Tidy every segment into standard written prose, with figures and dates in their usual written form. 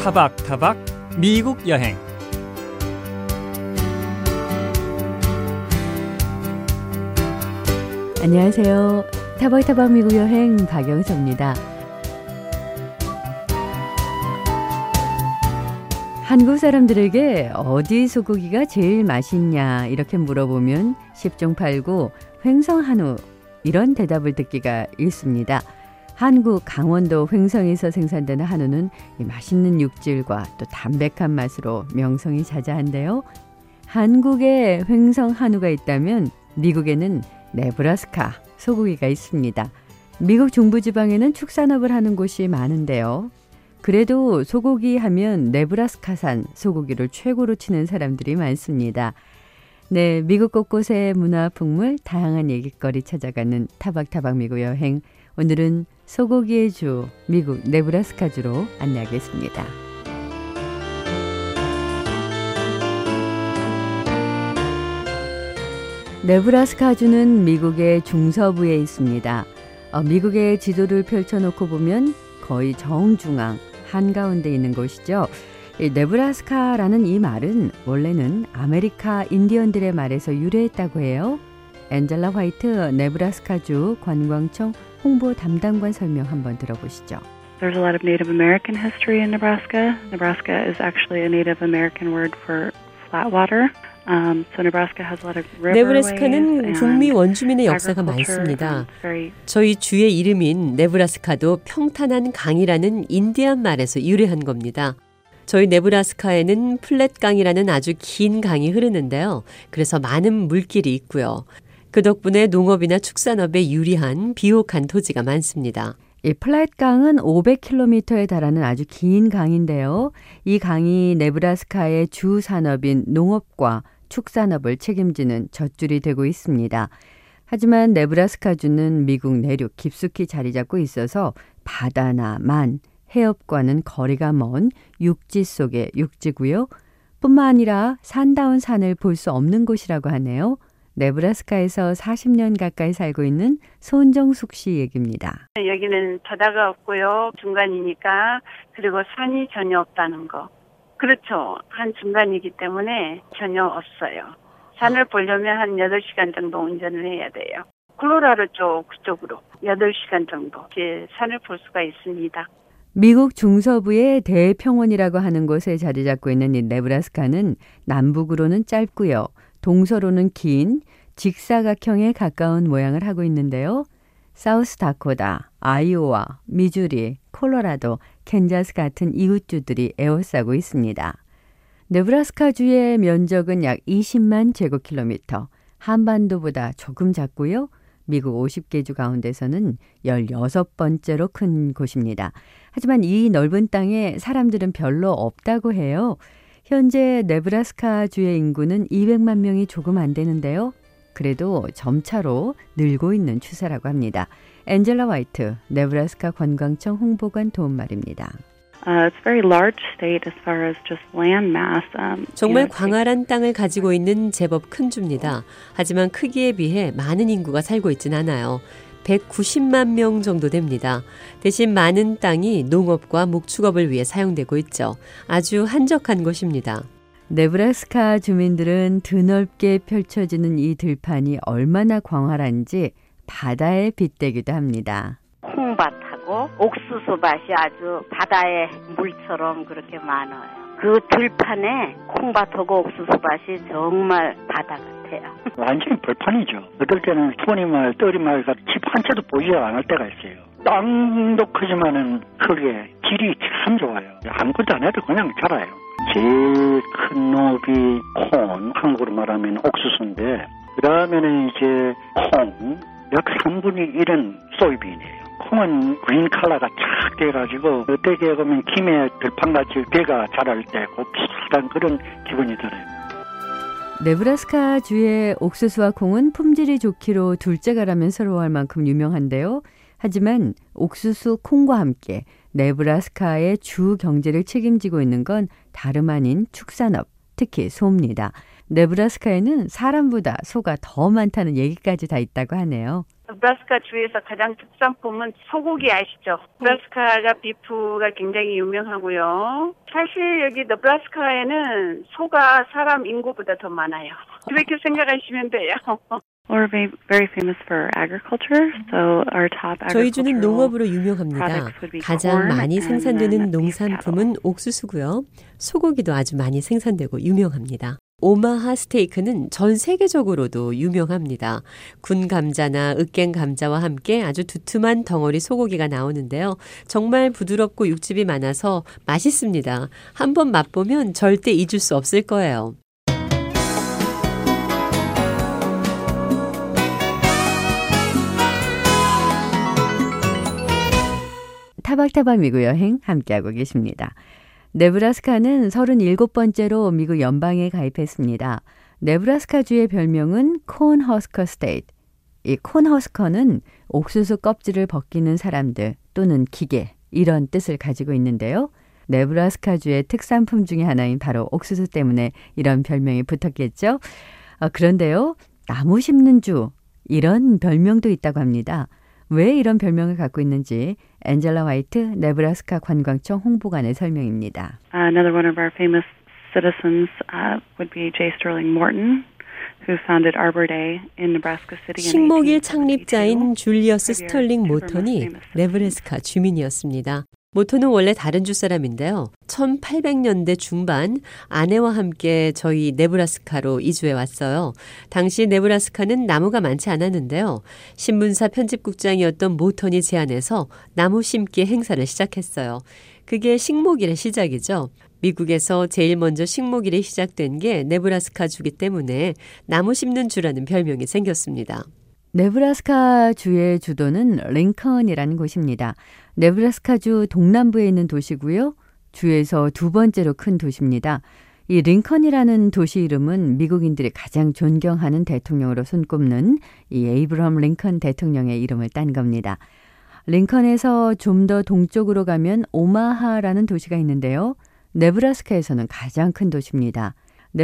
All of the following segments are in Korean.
타박타박 미국 여행. 안녕하세요. 타박타박 미국 여행 박영서입니다. 한국 사람들에게 어디 소고기가 제일 맛있냐 이렇게 물어보면 10중 8구 횡성 한우 이런 대답을 듣기가 일쑤입니다. 한국 강원도 횡성에서 생산되는 한우는 이 맛있는 육질과 또 담백한 맛으로 명성이 자자한데요. 한국에 횡성 한우가 있다면 미국에는 네브라스카 소고기가 있습니다. 미국 중부지방에는 축산업을 하는 곳이 많은데요. 그래도 소고기 하면 네브라스카산 소고기를 최고로 치는 사람들이 많습니다. 네, 미국 곳곳의 문화 풍물, 다양한 얘기거리 찾아가는 타박타박 미국 여행. 오늘은 소고기의 주, 미국 네브라스카주로 안내하겠습니다. 네브라스카주는 미국의 중서부에 있습니다. 미국의 지도를 펼쳐놓고 보면 거의 정중앙, 한가운데 있는 곳이죠. 이 네브라스카라는 이 말은 원래는 아메리카 인디언들의 말에서 유래했다고 해요. 앤젤라 화이트 네브라스카주 관광청 홍보 담당관 설명 한번 들어보시죠. There's a lot of Native American history in Nebraska. Nebraska is actually a Native American word for flat water. So Nebraska has a lot of riverways. 네브라스카는 북미 원주민의 역사가 많습니다. 저희 주의 이름인 네브라스카도 평탄한 강이라는 인디안 말에서 유래한 겁니다. 저희 네브라스카에는 플랫 강이라는 아주 긴 강이 흐르는데요. 그래서 많은 물길이 있고요. 그 덕분에 농업이나 축산업에 유리한 비옥한 토지가 많습니다. 이 플랫 강은 500km에 달하는 아주 긴 강인데요. 이 강이 네브라스카의 주 산업인 농업과 축산업을 책임지는 젖줄이 되고 있습니다. 하지만 네브라스카주는 미국 내륙 깊숙이 자리 잡고 있어서 바다나 만, 해협과는 거리가 먼 육지 속의 육지고요. 뿐만 아니라 산다운 산을 볼 수 없는 곳이라고 하네요. 네브라스카에서 40년 가까이 살고 있는 손정숙 씨 얘기입니다. 여기는 바다가 없고요. 중간이니까. 그리고 산이 전혀 없다는 거. 그렇죠. 한 중간이기 때문에 전혀 없어요. 산을 보려면 한 8시간 정도 운전을 해야 돼요. 콜로라도 그쪽으로 8시간 정도 이제 산을 볼 수가 있습니다. 미국 중서부의 대평원이라고 하는 곳에 자리 잡고 있는 이 네브라스카는 남북으로는 짧고요. 동서로는 긴 직사각형에 가까운 모양을 하고 있는데요. 사우스다코다, 아이오와, 미주리, 콜로라도, 캔자스 같은 이웃주들이 에워싸고 있습니다. 네브라스카주의 면적은 약 20만 제곱킬로미터, 한반도보다 조금 작고요. 미국 50개 주 가운데서는 16번째로 큰 곳입니다. 하지만 이 넓은 땅에 사람들은 별로 없다고 해요. 현재 네브라스카주의 인구는 200만 명이 조금 안 되는데요. 그래도 점차로 늘고 있는 추세라고 합니다. 앤젤라 화이트, 네브라스카 관광청 홍보관 도움말입니다. It's a very large state as far as just land mass. 정말 광활한 땅을 가지고 있는 제법 큰 주입니다. 하지만 크기에 비해 많은 인구가 살고 있진 않아요. 190만 명 정도 됩니다. 대신 많은 땅이 농업과 목축업을 위해 사용되고 있죠. 아주 한적한 곳입니다. 네브라스카 주민들은 드넓게 펼쳐지는 이 들판이 얼마나 광활한지 바다에 빗대기도 합니다. 콩밭하고 옥수수밭이 아주 바다의 물처럼 그렇게 많아요. 그 들판에 콩밭하고 옥수수밭이 정말 바다 같아요. 완전히 벌판이죠. 어떨 때는 토니말, 떠리말 같은 집 한 채도 보이지 않을 때가 있어요. 땅도 크지만은 흙의 질이 참 좋아요. 아무것도 안 해도 그냥 자라요. 제일 큰 농업이 콩, 한국으로 말하면 옥수수인데 그 다음에는 이제 콩, 약 3분의 1은 소이빈이에요. 콩은 그린 컬러가 쫙 돼가지고 어떻게 보면 김에 들판같이 대가 자랄 때 그 비슷한 그런 기분이 들어요. 네브라스카 주의 옥수수와 콩은 품질이 좋기로 둘째가라면 서러워할 만큼 유명한데요. 하지만 옥수수, 콩과 함께 네브라스카의 주 경제를 책임지고 있는 건 다름 아닌 축산업, 특히 소입니다. 네브라스카에는 사람보다 소가 더 많다는 얘기까지 다 있다고 하네요. 네브라스카 주에서 가장 특산품은 소고기 아시죠? 네브라스카가 비프가 굉장히 유명하고요. 사실 여기 네브라스카에는 소가 사람 인구보다 더 많아요. 그렇게 생각하시면 돼요. We're very famous for agriculture, so our top 저희 주는 농업으로 유명합니다. 가장 많이 생산되는 농산품은 옥수수고요. 소고기도 아주 많이 생산되고 유명합니다. 오마하 스테이크는 전 세계적으로도 유명합니다. 군 감자나 으깬 감자와 함께 아주 두툼한 덩어리 소고기가 나오는데요. 정말 부드럽고 육즙이 많아서 맛있습니다. 한번 맛보면 절대 잊을 수 없을 거예요. 타박타박 미국 여행 함께하고 계십니다. 네브라스카는 37번째로 미국 연방에 가입했습니다. 네브라스카주의 별명은 콘허스커 스테이트. 이 콘허스커는 옥수수 껍질을 벗기는 사람들 또는 기계 이런 뜻을 가지고 있는데요. 네브라스카주의 특산품 중에 하나인 바로 옥수수 때문에 이런 별명이 붙었겠죠. 그런데요. 나무 심는 주 이런 별명도 있다고 합니다. 왜 이런 별명을 갖고 있는지 엔젤라 화이트 네브라스카 관광청 홍보관의 설명입니다. Another one of our famous citizens would be J. Sterling Morton, who founded Arbor Day in Nebraska City. 식목일 창립자인 줄리어스 스털링 모턴이 네브라스카 주민이었습니다. 모턴은 원래 다른 주 사람인데요. 1800년대 중반 아내와 함께 저희 네브라스카로 이주해 왔어요. 당시 네브라스카는 나무가 많지 않았는데요. 신문사 편집국장이었던 모턴이 제안해서 나무 심기 행사를 시작했어요. 그게 식목일의 시작이죠. 미국에서 제일 먼저 식목일이 시작된 게 네브라스카 주기 때문에 나무 심는 주라는 별명이 생겼습니다. 네브라스카 주의 주도는 링컨이라는 곳입니다. 네브라스카 주 동남부에 있는 도시고요. 주에서 두 번째로 큰 도시입니다. 이 링컨이라는 도시 이름은 미국인들이 가장 존경하는 대통령으로 손꼽는 이 에이브러함 링컨 대통령의 이름을 딴 겁니다. 링컨에서 좀 더 동쪽으로 가면 오마하라는 도시가 있는데요. 네브라스카에서는 가장 큰 도시입니다.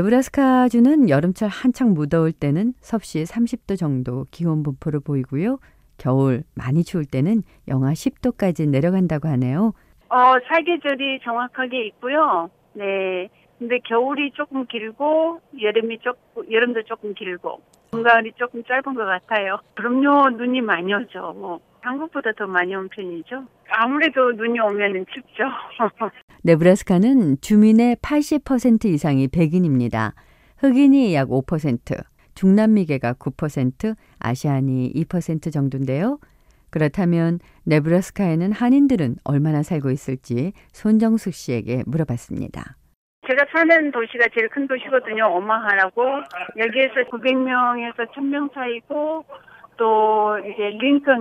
네브라스카주는 여름철 한창 무더울 때는 섭씨 30도 정도 기온 분포를 보이고요. 겨울 많이 추울 때는 영하 10도까지 내려간다고 하네요. 사계절이 정확하게 있고요. 네. 근데 겨울이 조금 길고 여름도 조금 길고 가을이 조금 짧은 것 같아요. 그럼요. 눈이 많이 오죠. 한국보다 더 많이 온 편이죠. 아무래도 눈이 오면은 춥죠. 네브라스카는 주민의 80% 이상이 백인입니다. 흑인이 약 5%, 중남미계가 9%, 아시안이 2% 정도인데요. 그렇다면 네브라스카에는 한인들은 얼마나 살고 있을지 손정숙 씨에게 물어봤습니다. 제가 사는 도시가 제일 큰 도시거든요. 오마하라고. 여기에서 900명에서 1000명 사이고 또 이제 링컨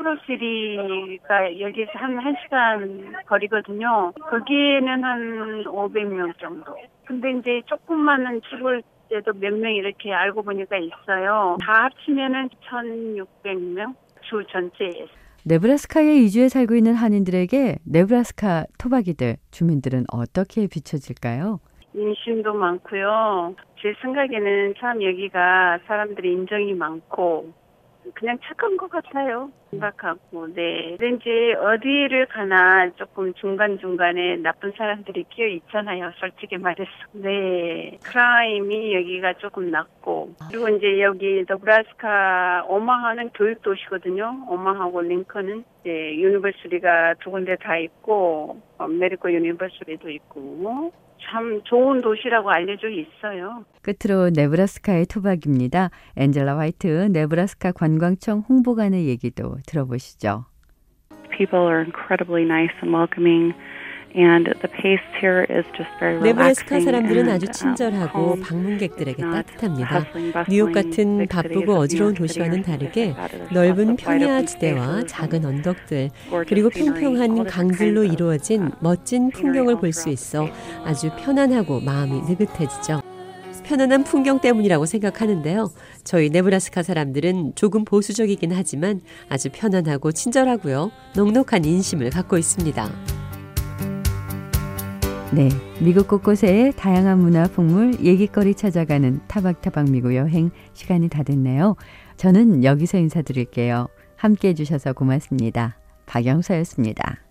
캐피털시티가 여기서 한 1시간 거리거든요. 거기에는 한 500명 정도. 근데 이제 조금만은 죽을 때도 몇 명 이렇게 알고 보니까 있어요. 다 합치면은 1600명 주 전체에서. 네브라스카에 이주해 살고 있는 한인들에게 네브라스카 토박이들, 주민들은 어떻게 비춰질까요? 인심도 많고요. 제 생각에는 참 여기가 사람들이 인정이 많고 그냥 착한 것 같아요. 생각하고, 네. 근데 이제 어디를 가나 조금 중간중간에 나쁜 사람들이 끼어 있잖아요. 솔직히 말해서. 네. 크라임이 여기가 조금 낮고. 그리고 이제 여기 네브라스카 오마하는 교육 도시거든요. 오마하고 링컨은 이제 유니버시티가 두 군데 다 있고, 메디컬 유니버시티도 있고. 참 좋은 도시라고 알려져 있어요. 끝으로 네브라스카의 토박입니다. 엔젤라 화이트 네브라스카 관광청 홍보관의 얘기도 들어보시죠. People are incredibly nice and welcoming. And the pace here is just very relaxing. 네브라스카 사람들은 아주 친절하고 방문객들에게 따뜻합니다. 뉴욕 같은 바쁘고 어지러운 도시와는 다르게 넓은 평야 지대와 작은 언덕들 그리고 평평한 강들로 이루어진 멋진 풍경을 볼 수 있어 아주 편안하고 마음이 느긋해지죠. 편안한 풍경 때문이라고 생각하는데요. 저희 네브라스카 사람들은 조금 보수적이긴 하지만 아주 편안하고 친절하고요. 넉넉한 인심을 갖고 있습니다. 네, 미국 곳곳의 다양한 문화 풍물, 얘기거리 찾아가는 타박타박 미국 여행 시간이 다 됐네요. 저는 여기서 인사드릴게요. 함께해 주셔서 고맙습니다. 박영서였습니다.